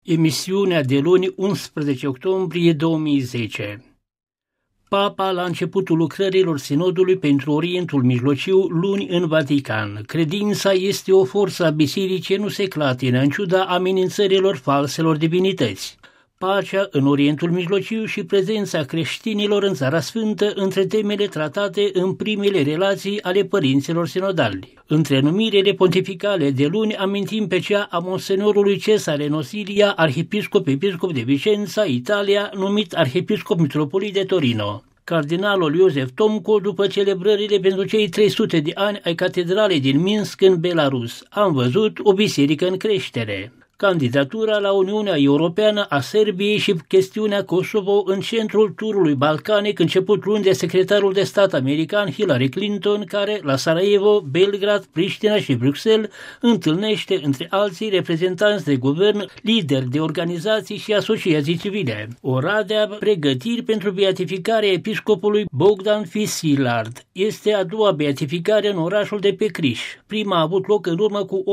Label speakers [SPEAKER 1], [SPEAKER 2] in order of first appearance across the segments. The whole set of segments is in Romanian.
[SPEAKER 1] Emisiunea de luni 11 octombrie 2010. Papa la începutul lucrărilor Sinodului pentru Orientul Mijlociu luni în Vatican. Credința este o forță a bisericii, nu se clatină în ciuda amenințărilor falselor divinități. Pacea în Orientul Mijlociu și prezența creștinilor în Țara Sfântă între temele tratate în primele relații ale părinților sinodali. Între numirele pontificale de luni amintim pe cea a monsenorului Cesare Nosilia, arhiepiscop de Vicența, Italia, numit arhiepiscop mitropolit de Torino. Cardinalul Iosef Tomco, după celebrările pentru cei 300 de ani ai catedralei din Minsk în Belarus. Am văzut o biserică în creștere. Candidatura la Uniunea Europeană a Serbiei și chestiunea Kosovo în centrul turului balcanic început luni de secretarul de stat american Hillary Clinton, care la Sarajevo, Belgrad, Priștina și Bruxelles întâlnește între alții reprezentanți de guvern, lideri de organizații și asociații civile. Oradea, pregătiri pentru beatificarea episcopului Bogdan Fisilard. Este a doua beatificare în orașul de pe Criș. Prima a avut loc în urmă cu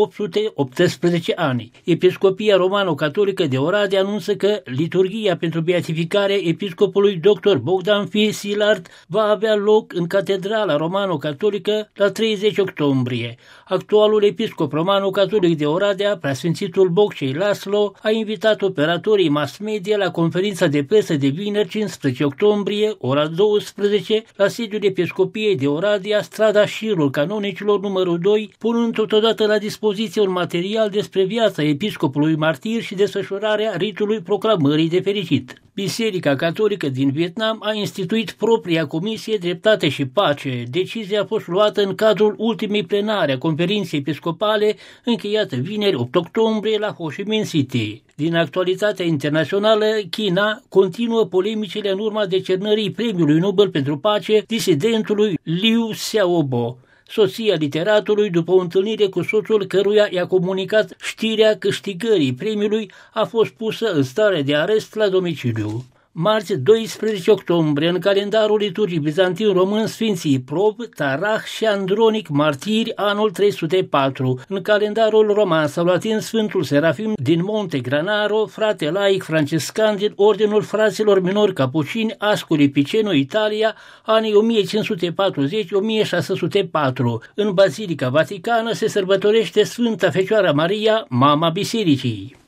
[SPEAKER 1] 818 ani. Episcopia Romano-Catolică de Oradea anunță că liturghia pentru beatificare episcopului dr. Bogdan Fisilard va avea loc în Catedrala Romano-Catolică la 30 octombrie. Actualul episcop romano-catolic de Oradea, preasfințitul Boccei Laslo, a invitat operatorii mass media la conferința de presă de vineri 15 octombrie, ora 12, la sediul episcopiei de Oradea, strada Șirul Canonicilor numărul 2, punând totodată la dispoziție un material despre viața episcopului martir și desfășurarea ritului proclamării de fericit. Biserica Catolică din Vietnam a instituit propria Comisie Dreptate și Pace. Decizia a fost luată în cadrul ultimei plenare a conferinței episcopale încheiată vineri 8 octombrie la Ho Chi Minh City. Din actualitatea internațională, China continuă polemicile în urma decernării Premiului Nobel pentru Pace disidentului Liu Xiaobo, soția literatului, după o întâlnire cu soțul căruia i-a comunicat știrea câștigării premiului, a fost pusă în stare de arest la domiciliu. Marți 12 octombrie, în calendarul liturgic bizantin român, Sfinții Prob, Tarah și Andronic martiri, anul 304. În calendarul roman sau latin, Sfântul Serafim din Monte Granaro, frate laic franciscan din Ordinul Fraților Minori Capucini, Ascoli Piceno, Italia, anii 1540-1604. În Bazilica Vaticană se sărbătorește Sfânta Fecioară Maria, Mama Bisericii.